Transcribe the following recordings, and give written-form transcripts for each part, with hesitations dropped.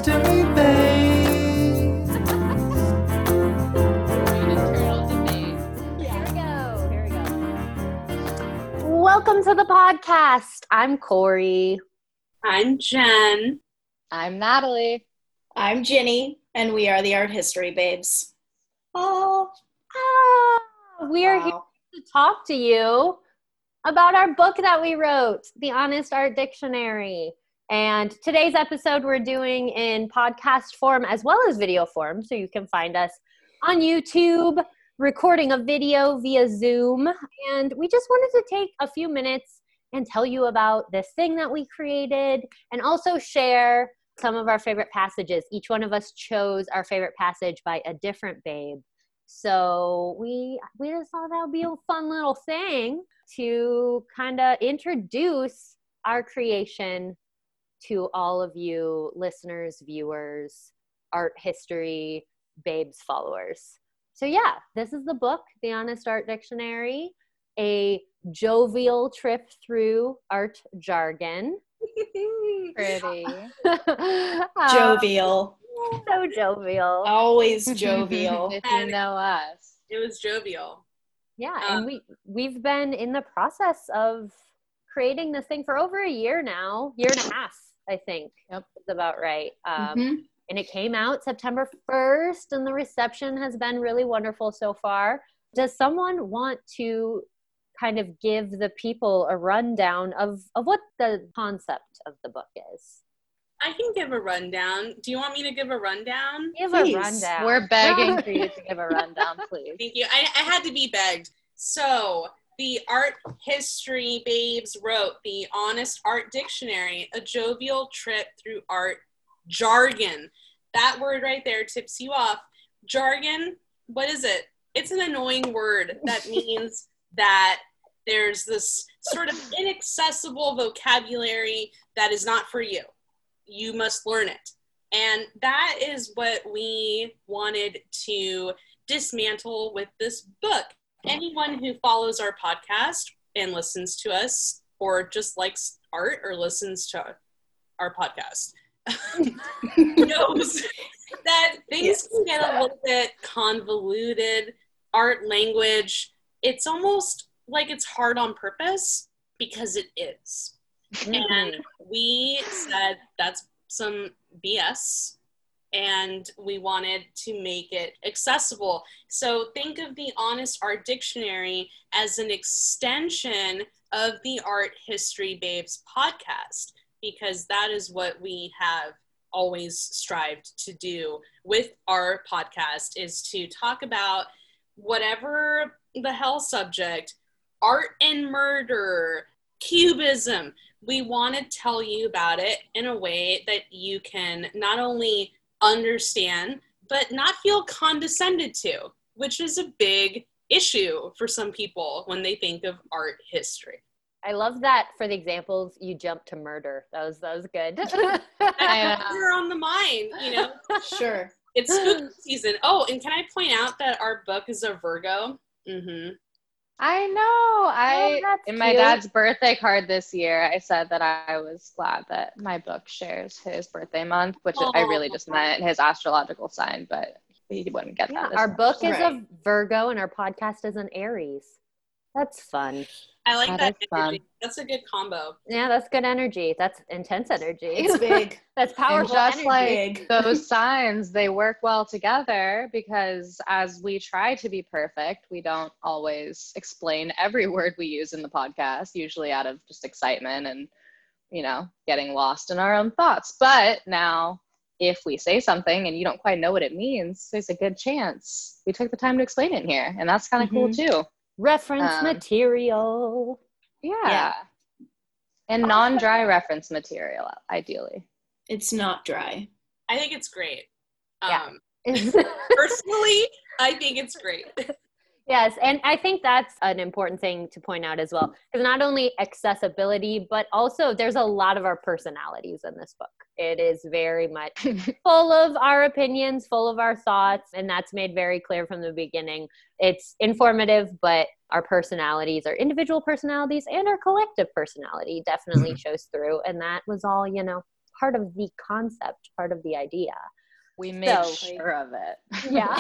history, babe. Internal debate. Here we go. Welcome to the podcast. I'm Corey. I'm Jen. I'm Natalie. I'm Ginny, and we are the Art History Babes. Oh, we are here Wow. to talk to you about our book that we wrote, The Honest Art Dictionary. And today's episode we're doing in podcast form as well as video form, so you can find us on YouTube, recording a video via Zoom. And we just wanted to take a few minutes and tell you about this thing that we created and also share some of our favorite passages. Each one of us chose our favorite passage by a different babe. So we just thought that would be a fun little thing to kind of introduce our creation to all of you listeners, viewers, art history, babes, followers. So yeah, this is the book, The Honest Art Dictionary, a jovial trip through art jargon. Pretty. Jovial. So jovial. Always jovial. If you know us. It was jovial. Yeah, and we've been in the process of creating this thing for over a year now, year and a half, I think. Yep. Is about right. Mhm. And it came out September 1st, and the reception has been really wonderful so far. Does someone want to kind of give the people a rundown of what the concept of the book is? I can give a rundown. Do you want me to give a rundown? Give Please. a rundown. We're begging for you to give a rundown, please. Thank you. I had to be begged. So, the Art History Babes wrote The Honest Art Dictionary, a jovial trip through art jargon. That word right there tips you off. Jargon, what is it? It's an annoying word that means that there's this sort of inaccessible vocabulary that is not for you. You must learn it. And that is what we wanted to dismantle with this book. Anyone who follows our podcast and listens to us, or just likes art or listens to our podcast, knows that things can get a little bit convoluted. Art language, it's almost like it's hard on purpose because it is. And we said that's some BS, and we wanted to make it accessible. So think of the Honest Art Dictionary as an extension of the Art History Babes podcast, because that is what we have always strived to do with our podcast, is to talk about whatever the hell subject, art and murder, cubism. We want to tell you about it in a way that you can not only understand, but not feel condescended to, which is a big issue for some people when they think of art history. I love that for the examples you jumped to murder. That was good. We're on the mind, you know. Sure. It's spooky season. Oh, and can I point out that our book is a Virgo? Mm-hmm. I know. Oh, that's In my cute. dad's birthday card this year, I said that I was glad that my book shares his birthday month, which I really just meant his astrological sign, but he wouldn't get Yeah, that. our book is a Right. Virgo and our podcast is an Aries. That's fun. I like That that is energy. fun. That's a good combo. Yeah, that's good energy. That's intense energy. It's big. That's And powerful just energy. like Big. those signs, they work well together, because as we try to be perfect, we don't always explain every word we use in the podcast, usually out of just excitement and, getting lost in our own thoughts. But now, if we say something and you don't quite know what it means, there's a good chance we took the time to explain it here. And that's kind of cool too. Reference material. Yeah. And non-dry reference material, ideally. It's not dry. I think it's great. Yeah. Personally, I think it's great. Yes, and I think that's an important thing to point out as well, because not only accessibility, but also there's a lot of our personalities in this book. It is very much full of our opinions, full of our thoughts, and that's made very clear from the beginning. It's informative, but our personalities, our individual personalities and our collective personality definitely shows through, and that was all, part of the concept, part of the idea. We made So- sure of it. Yeah.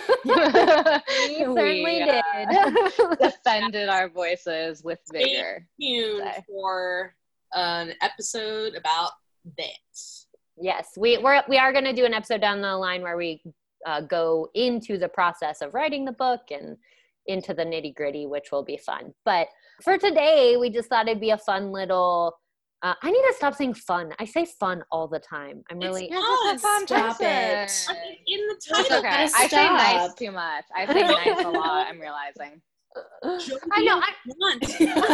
We certainly did. Defended our voices with vigor. Tuned Say. for an episode about that. Yes, we are going to do an episode down the line where we go into the process of writing the book and into the nitty gritty, which will be fun. But for today, we just thought it'd be a fun little. I need to stop saying fun. I say fun all the time. I'm really. It's fun. Stop person. it. Like, in the It's title. okay. gotta I say nice stop. too much. I say nice a lot, I'm realizing. I know. Want.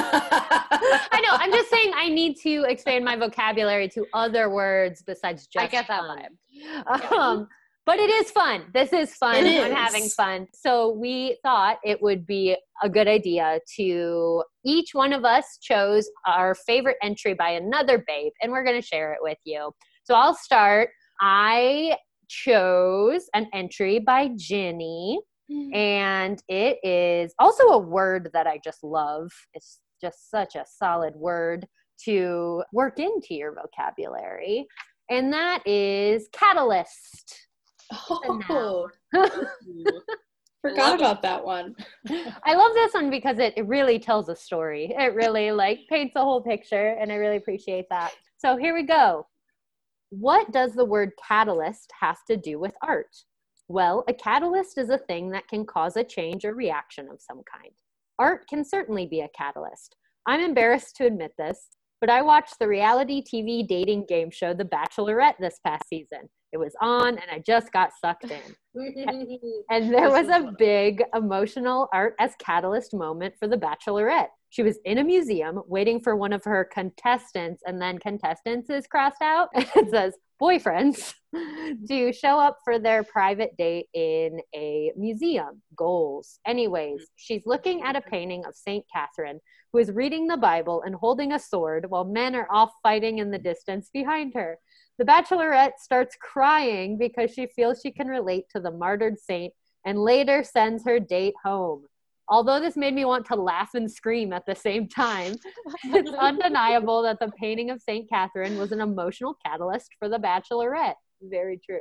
I know. I'm just saying I need to expand my vocabulary to other words besides just I get that fun. vibe. But it is fun. This is fun. It I'm is. having fun. So we thought it would be a good idea to each one of us chose our favorite entry by another babe, and we're going to share it with you. So I'll start. I chose an entry by Ginny, and it is also a word that I just love. It's just such a solid word to work into your vocabulary, and that is catalyst. Oh, Ooh. forgot about that one. I love this one because it really tells a story. It really paints a whole picture, and I really appreciate that. So here we go. What does the word catalyst have to do with art? Well, a catalyst is a thing that can cause a change or reaction of some kind. Art can certainly be a catalyst. I'm embarrassed to admit this, but I watched the reality TV dating game show The Bachelorette this past season. It was on, and I just got sucked in. And there was a big emotional art as catalyst moment for the Bachelorette. She was in a museum waiting for one of her contestants, and then contestants is crossed out. And it says boyfriends to show up for their private date in a museum. Goals. Anyways, she's looking at a painting of St. Catherine, who is reading the Bible and holding a sword while men are off fighting in the distance behind her. The Bachelorette starts crying because she feels she can relate to the martyred saint and later sends her date home. Although this made me want to laugh and scream at the same time, it's undeniable that the painting of St. Catherine was an emotional catalyst for the Bachelorette. Very true.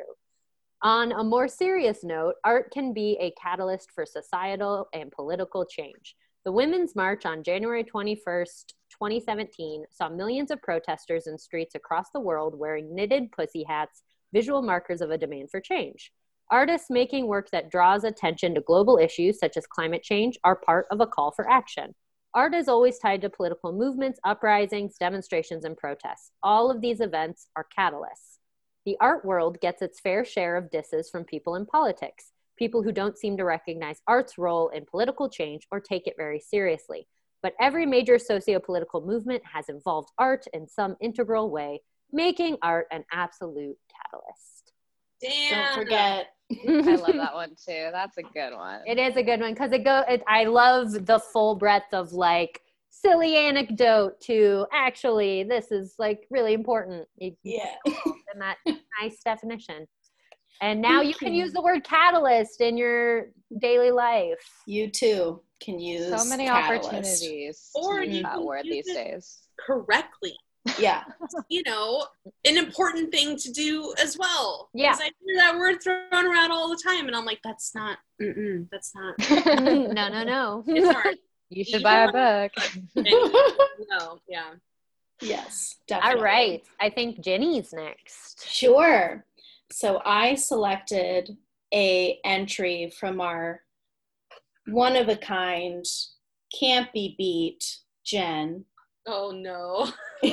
On a more serious note, art can be a catalyst for societal and political change. The Women's March on January 21st, 2017 saw millions of protesters in streets across the world wearing knitted pussy hats, visual markers of a demand for change. Artists making work that draws attention to global issues such as climate change are part of a call for action. Art is always tied to political movements, uprisings, demonstrations, and protests. All of these events are catalysts. The art world gets its fair share of disses from people in politics, people who don't seem to recognize art's role in political change or take it very seriously. But every major socio-political movement has involved art in some integral way, making art an absolute catalyst. Damn. Don't forget. I love that one too. That's a good one. It is a good one because I love the full breadth of silly anecdote to actually this is really important. Yeah. And that nice definition. And now you can use the word catalyst in your daily life. You too can use So many catalyst. opportunities Or to use you that can word use these it- days. Correctly. Yeah. An important thing to do as well. Yeah. Because I hear that word thrown around all the time, and I'm like, that's not. That's not. No. It's hard. You should buy a book. No. Yeah. Yes, definitely. All right. I think Jenny's next. Sure. So I selected a entry from our one of a kind, can't be beat, Jen. Oh no.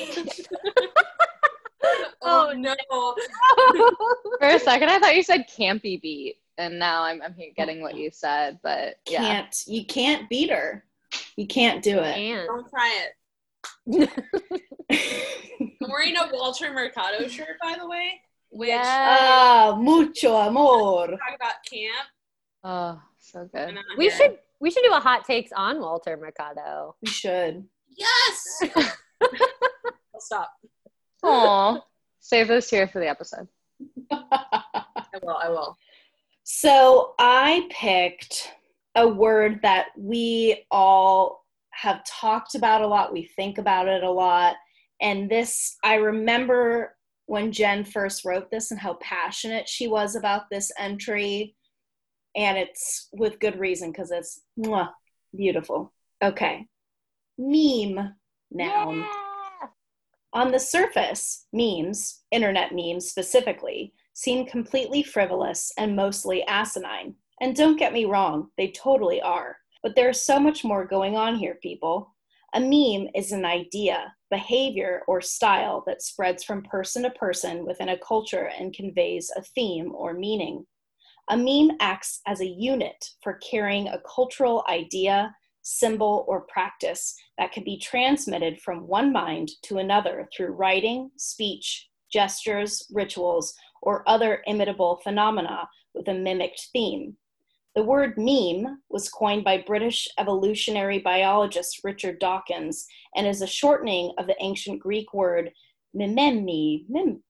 Oh, no. For a second, I thought you said campy beat, and now I'm getting what you said. But yeah, You can't beat her. You can't do it. And Don't try it. I'm wearing a Walter Mercado shirt, by the way. Which Mucho amor. talk about camp. oh, so good. and I'm we here. should do a hot takes on Walter Mercado. We should. Yes. I'll stop. Aw, save those here for the episode. I will. So I picked a word that we all have talked about a lot. We think about it a lot. And this, I remember when Jen first wrote this and how passionate she was about this entry. And it's with good reason because it's beautiful. Okay. Meme noun. Yeah. On the surface, memes, internet memes specifically, seem completely frivolous and mostly asinine. And don't get me wrong, they totally are. But there's so much more going on here, people. A meme is an idea, behavior, or style that spreads from person to person within a culture and conveys a theme or meaning. A meme acts as a unit for carrying a cultural idea, symbol, or practice that can be transmitted from one mind to another through writing, speech, gestures, rituals, or other imitable phenomena with a mimicked theme. The word meme was coined by British evolutionary biologist Richard Dawkins and is a shortening of the ancient Greek word mimemi.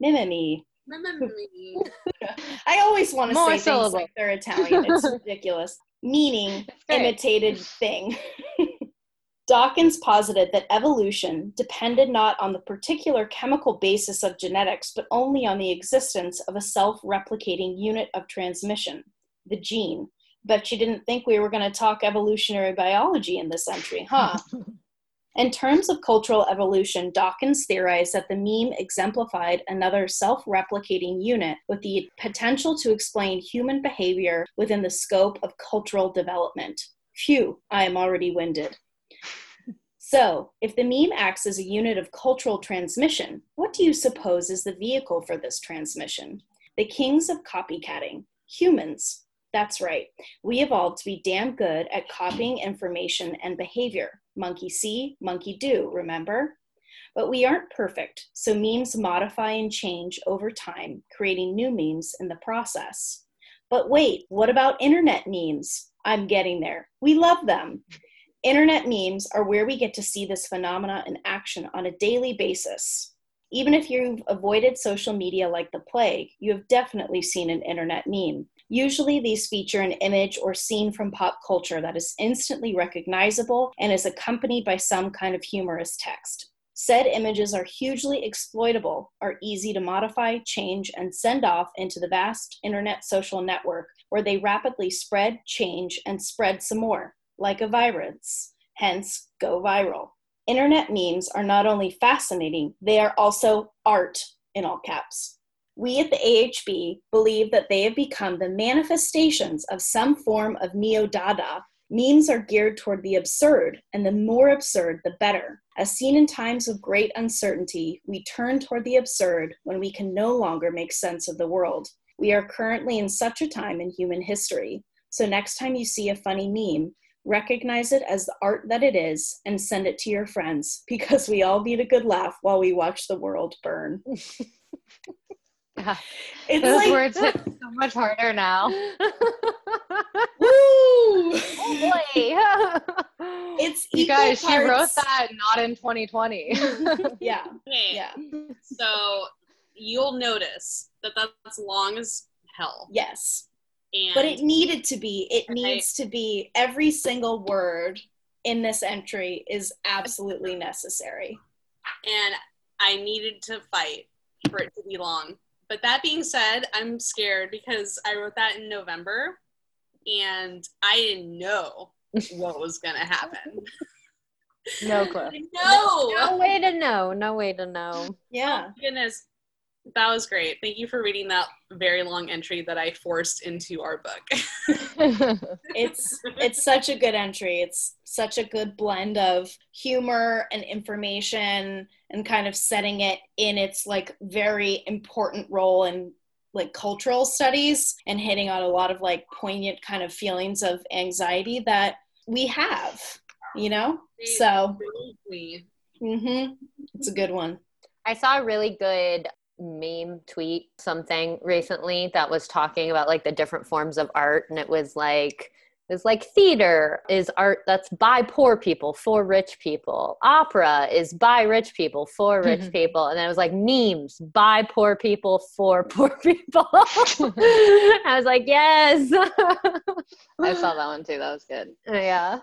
I always want to More say syllables. things like they're Italian. It's ridiculous. Meaning great. imitated thing. Dawkins posited that evolution depended not on the particular chemical basis of genetics, but only on the existence of a self-replicating unit of transmission, the gene. Bet you didn't think we were going to talk evolutionary biology in this entry, huh? In terms of cultural evolution, Dawkins theorized that the meme exemplified another self-replicating unit with the potential to explain human behavior within the scope of cultural development. Phew, I am already winded. So, if the meme acts as a unit of cultural transmission, what do you suppose is the vehicle for this transmission? The kings of copycatting, humans. That's right. We evolved to be damn good at copying information and behavior. Monkey see, monkey do, remember? But we aren't perfect, so memes modify and change over time, creating new memes in the process. But wait, what about internet memes? I'm getting there. We love them. Internet memes are where we get to see this phenomena in action on a daily basis. Even if you've avoided social media like the plague, you have definitely seen an internet meme. Usually these feature an image or scene from pop culture that is instantly recognizable and is accompanied by some kind of humorous text. Said images are hugely exploitable, are easy to modify, change, and send off into the vast internet social network where they rapidly spread, change, and spread some more, like a virus. Hence, go viral. Internet memes are not only fascinating, they are also art, in all caps. We at the AHB believe that they have become the manifestations of some form of neo-Dada. Memes are geared toward the absurd, and the more absurd, the better. As seen in times of great uncertainty, we turn toward the absurd when we can no longer make sense of the world. We are currently in such a time in human history, so next time you see a funny meme, recognize it as the art that it is and send it to your friends, because we all need a good laugh while we watch the world burn. Yeah. It's Those like, words hit so much harder now. woo! Oh boy. It's You equal guys, she wrote parts- that not in 2020. Yeah, Okay, yeah, so you'll notice that that's long as hell. yes. And But it needed to be. It Right. needs to be. Every single word in this entry is absolutely necessary. and I needed to fight for it to be long. But that being said, I'm scared because I wrote that in November and I didn't know what was gonna happen. No clue. No. No way to know. No way to know. Yeah. Oh, goodness. That was great. Thank you for reading that very long entry that I forced into our book. It's such a good entry. It's such a good blend of humor and information and kind of setting it in its like very important role in like cultural studies and hitting on a lot of like poignant kind of feelings of anxiety that we have, you know? So, it's a good one. I saw a really good meme tweet something recently that was talking about like the different forms of art, and it was like theater is art that's by poor people for rich people, opera is by rich people for rich people, and then it was like memes by poor people for poor people. I was like, yes. I saw that one too. That was good. Yeah.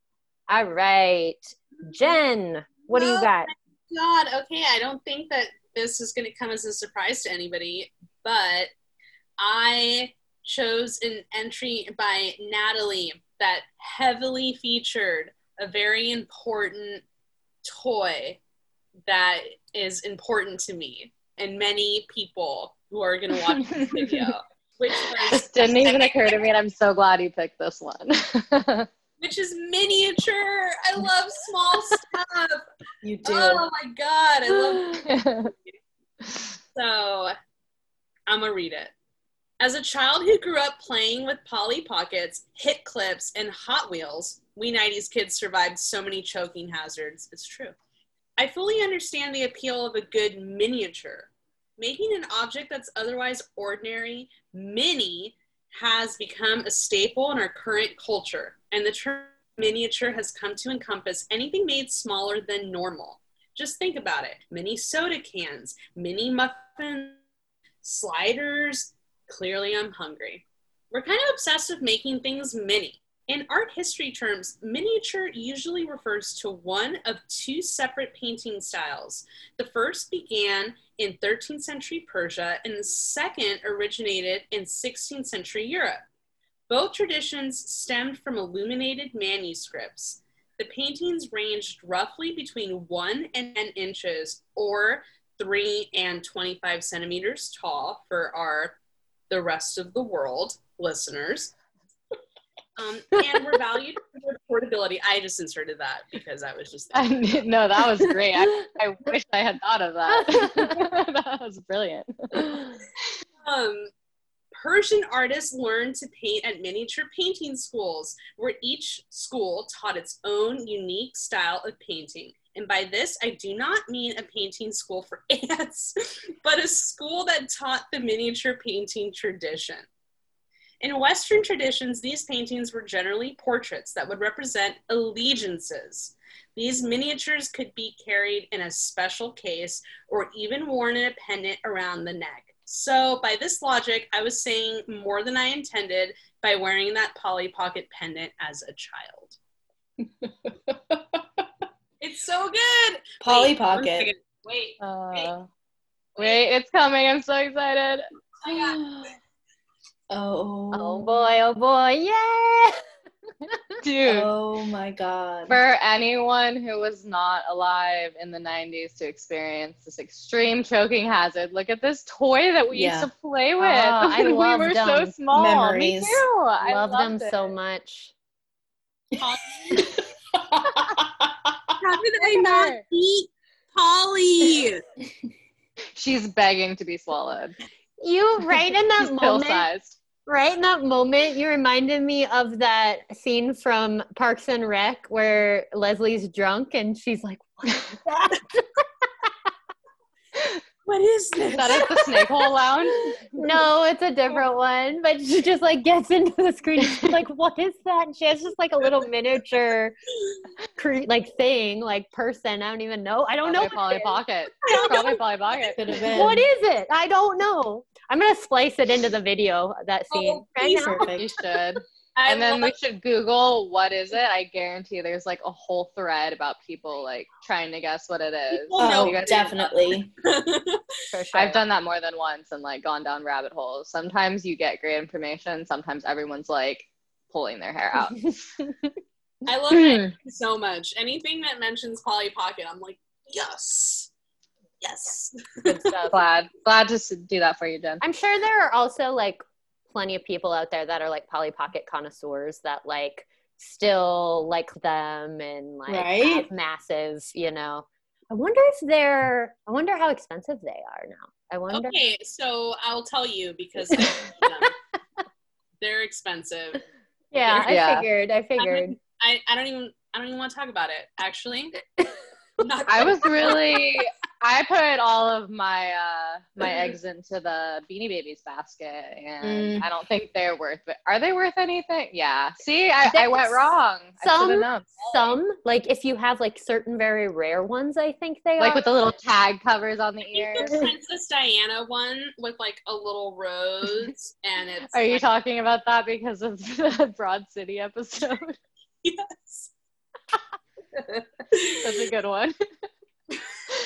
All right, Jen, what do you got? God, okay, I don't think that this is going to come as a surprise to anybody, but I chose an entry by Natalie that heavily featured a very important toy that is important to me and many people who are going to watch this video, which This didn't even occur to me, and I'm so glad you picked this one. which is miniature. I love small stuff. You do. Oh my God, I love it. So I'm going to read it. As a child who grew up playing with Polly Pockets, Hit Clips, and Hot Wheels, we 90s kids survived so many choking hazards. It's true. I fully understand the appeal of a good miniature. Making an object that's otherwise ordinary, mini, has become a staple in our current culture, and the term miniature has come to encompass anything made smaller than normal. Just think about it. Mini soda cans, mini muffins, sliders. Clearly, I'm hungry. We're kind of obsessed with making things mini. In art history terms, miniature usually refers to one of two separate painting styles. The first began in 13th century Persia, and the second originated in 16th century Europe. Both traditions stemmed from illuminated manuscripts. The paintings ranged roughly between 1 and 10 inches, or 3 and 25 centimeters tall for the rest of the world listeners. And were valued for their portability. I just inserted that because I was just No, that was great. I wish I had thought of that. That was brilliant. Persian artists learned to paint at miniature painting schools, where each school taught its own unique style of painting. And by this, I do not mean a painting school for ants, but a school that taught the miniature painting tradition. In Western traditions, these paintings were generally portraits that would represent allegiances. These miniatures could be carried in a special case or even worn in a pendant around the neck. So by this logic, I was saying more than I intended by wearing that Polly Pocket pendant as a child. It's so good. Polly Wait, one Pocket. second. Wait. Wait, it's coming. I'm so excited. Oh boy, yeah! Dude. Oh my God. For anyone who was not alive in the 90s to experience this extreme choking hazard, look at this toy that we used to play with. I when we loved were so them. small. Memories. Me too. I Loved them loved so it. much. How did I not eat Polly? She's begging to be swallowed. You right in that She's pill moment. sized. Right in that moment, you reminded me of that scene from Parks and Rec where Leslie's drunk and she's like, "What is that?" What is this? Is that at the Snake Hole Lounge? No, it's a different one. But she just like gets into the screen. And she's like, "What is that?" And she has just like a little miniature, like thing, like person. I don't even know. I don't know. Polly Pocket. Probably Polly Pocket. Could have been. What is it? I don't know. I'm gonna splice it into the video, that scene. Oh, please. You Perfect. should. I And then love- we should Google what is it. I guarantee there's like a whole thread about people like trying to guess what it is. People know. Oh, You guys- definitely. For sure. I've done that more than once and like gone down rabbit holes. Sometimes you get great information. Sometimes everyone's like pulling their hair out. I love it so much. Anything that mentions Polly Pocket, I'm like, yes. Yes. Good stuff. glad to do that for you, Jen. I'm sure there are also like plenty of people out there that are like Polly Pocket connoisseurs that like still like them and like Right? have massive, you know. I wonder how expensive they are now. I wonder. Okay, so I'll tell you because I know them. They're expensive. Yeah, Yeah. I figured. I don't even want to talk about it, actually. Not I put all of my my eggs into the Beanie Babies basket, and I don't think they're worth it. Are they worth anything? Yeah. See, I went wrong. I should have known. Some, like if you have like certain very rare ones, I think they Like are. with the little tag covers on the the ears. Princess Diana one with like a little rose, and it's. Are you like, talking about that because of the Broad City episode? Yes. That's a good one.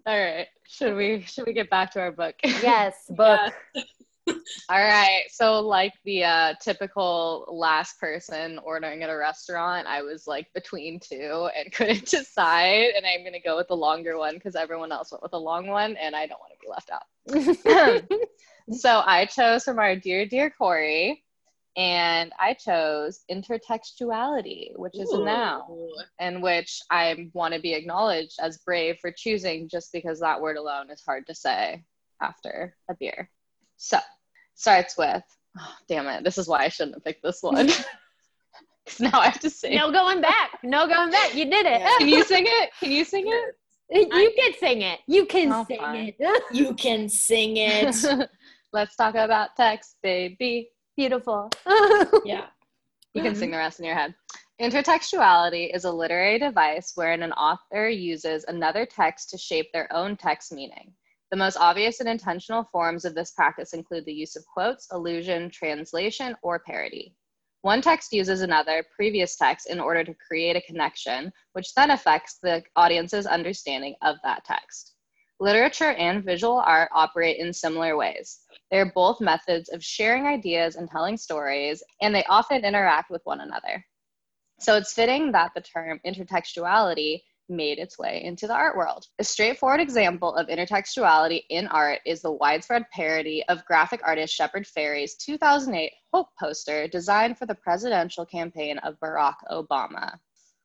All right. Should we get back to our book? Yes, book. Yeah. All right. So like the typical last person ordering at a restaurant, I was like between two and couldn't decide. And I'm going to go with the longer one because everyone else went with a long one and I don't want to be left out. So I chose from our dear Corey, and I chose intertextuality, which is a noun, in which I want to be acknowledged as brave for choosing just because that word alone is hard to say after a beer. So, starts with, oh, damn it, this is why I shouldn't have picked this one. Because now I have to sing. No going back. No going back. You did it. Yeah. Can you sing it? Can you sing it? You can sing it. You can Oh, sing fine. it. You can sing it. Let's talk about text, baby. Beautiful. Yeah. You can sing the rest in your head. Intertextuality is a literary device wherein an author uses another text to shape their own text meaning. The most obvious and intentional forms of this practice include the use of quotes, allusion, translation, or parody. One text uses another previous text in order to create a connection, which then affects the audience's understanding of that text. Literature and visual art operate in similar ways. They are both methods of sharing ideas and telling stories, and they often interact with one another. So it's fitting that the term intertextuality made its way into the art world. A straightforward example of intertextuality in art is the widespread parody of graphic artist Shepard Fairey's 2008 Hope poster designed for the presidential campaign of Barack Obama.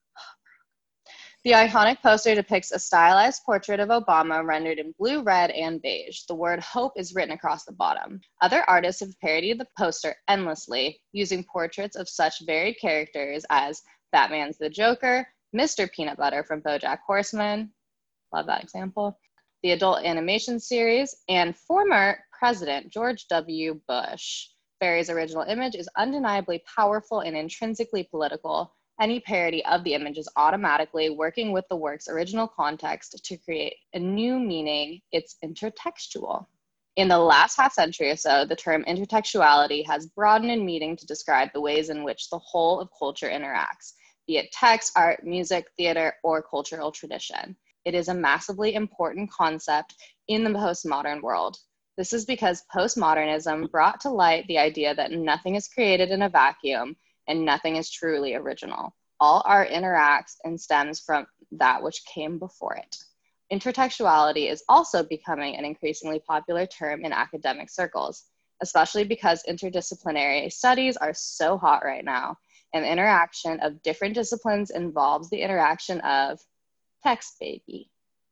The iconic poster depicts a stylized portrait of Obama rendered in blue, red, and beige. The word hope is written across the bottom. Other artists have parodied the poster endlessly, using portraits of such varied characters as Batman's the Joker, Mr. Peanut Butter from BoJack Horseman, love that example, the adult animation series, and former President George W. Bush. Fairey's original image is undeniably powerful and intrinsically political. Any parody of the image is automatically working with the work's original context to create a new meaning. It's intertextual. In the last half century or so, the term intertextuality has broadened in meaning to describe the ways in which the whole of culture interacts, be it text, art, music, theater, or cultural tradition. It is a massively important concept in the postmodern world. This is because postmodernism brought to light the idea that nothing is created in a vacuum and nothing is truly original. All art interacts and stems from that which came before it. Intertextuality is also becoming an increasingly popular term in academic circles, especially because interdisciplinary studies are so hot right now, and the interaction of different disciplines involves the interaction of text, baby.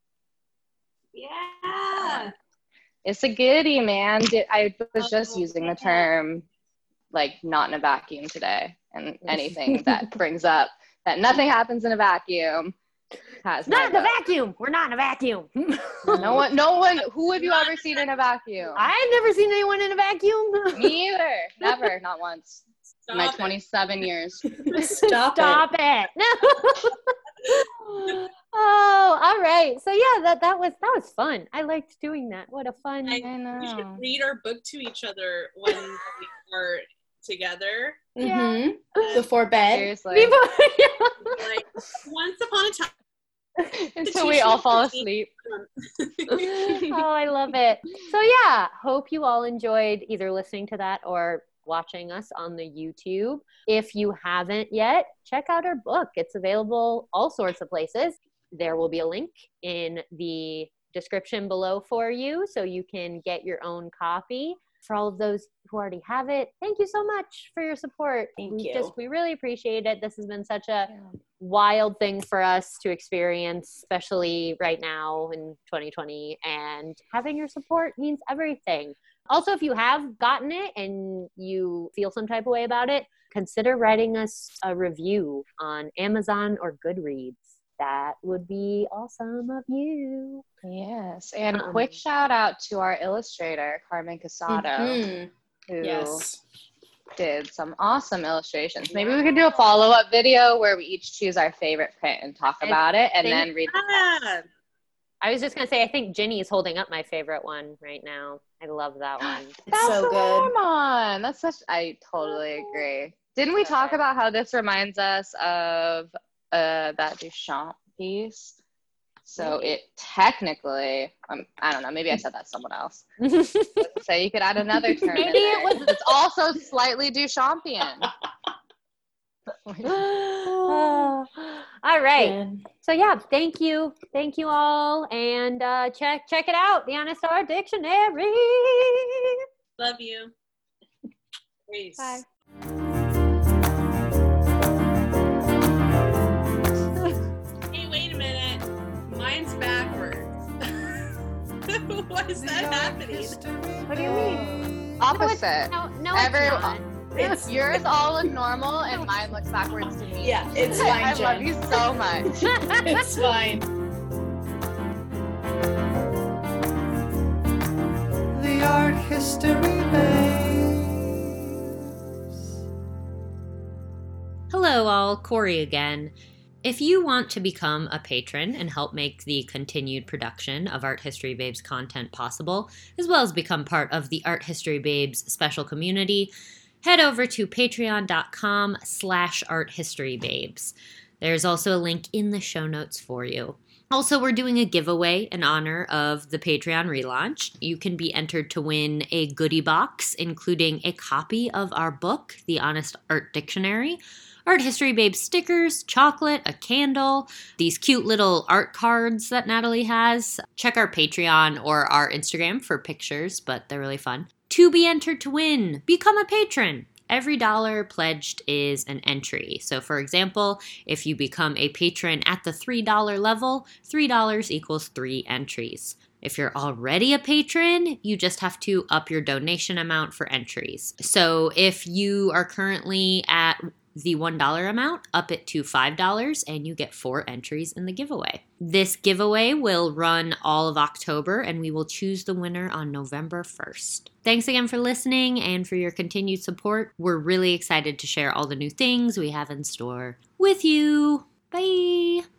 Yeah. It's a goodie, man. I was just using the term like not in a vacuum today, and anything that brings up that nothing happens in a vacuum has Not in my a vote. vacuum. We're not in a vacuum. No one, who have you ever seen in a vacuum? I've never seen anyone in a vacuum. Me either. Never, not once. In my Stop it. 27 years. Stop it. Oh, all right. So yeah, that was fun. I liked doing that. What a fun. I I know. We should read our book to each other when we are together. Mm-hmm. Before bed. Seriously. Like once upon a time. Until we all fall asleep. Oh, I love it. So yeah, hope you all enjoyed either listening to that or watching us on the YouTube. If you haven't yet, check out our book. It's available all sorts of places. There will be a link in the description below for you so you can get your own copy. For all of those who already have it, thank you so much for your support. Thank you. We really appreciate it. This has been such a wild thing for us to experience, especially right now in 2020, and having your support means everything. Also, if you have gotten it and you feel some type of way about it, consider writing us a review on Amazon or Goodreads. That would be awesome of you. Yes, and quick shout out to our illustrator, Carmen Casado, Mhm. who Yes. did some awesome illustrations. Maybe we could do a follow-up video where we each choose our favorite print and talk about it, and then read the text. I was just going to say, I think Ginny is holding up my favorite one right now. I love that one. It's so the good. one. That's such, I totally agree. Didn't we talk about how this reminds us of that Duchamp piece? So it technically, I don't know, maybe I said that to someone else. So you could add another term. Maybe it was. It's also slightly Duchampian. All right. And So yeah, thank you all, and check it out, the Honest Art Dictionary. Love you. Peace. Bye. Hey, wait a minute. Mine's backwards. Why is that happening? What do you mean? Opposite. No, it's not. It's yours all look normal and mine looks backwards to me. yeah, it's fine, I love Jen. you so much. It's fine. The art history babes. Hello, all. Corey again. If you want to become a patron and help make the continued production of Art History Babes content possible, as well as become part of the Art History Babes special community, head over to patreon.com/arthistorybabes. There's also a link in the show notes for you. Also, we're doing a giveaway in honor of the Patreon relaunch. You can be entered to win a goodie box, including a copy of our book, The Honest Art Dictionary, Art History Babes stickers, chocolate, a candle, these cute little art cards that Natalie has. Check our Patreon or our Instagram for pictures, but they're really fun. To be entered to win, become a patron. Every dollar pledged is an entry. So for example, if you become a patron at the $3 level, $3 equals 3 entries. If you're already a patron, you just have to up your donation amount for entries. So if you are currently at the $1 amount, up it to $5, and you get 4 entries in the giveaway. This giveaway will run all of October, and we will choose the winner on November 1st. Thanks again for listening and for your continued support. We're really excited to share all the new things we have in store with you. Bye!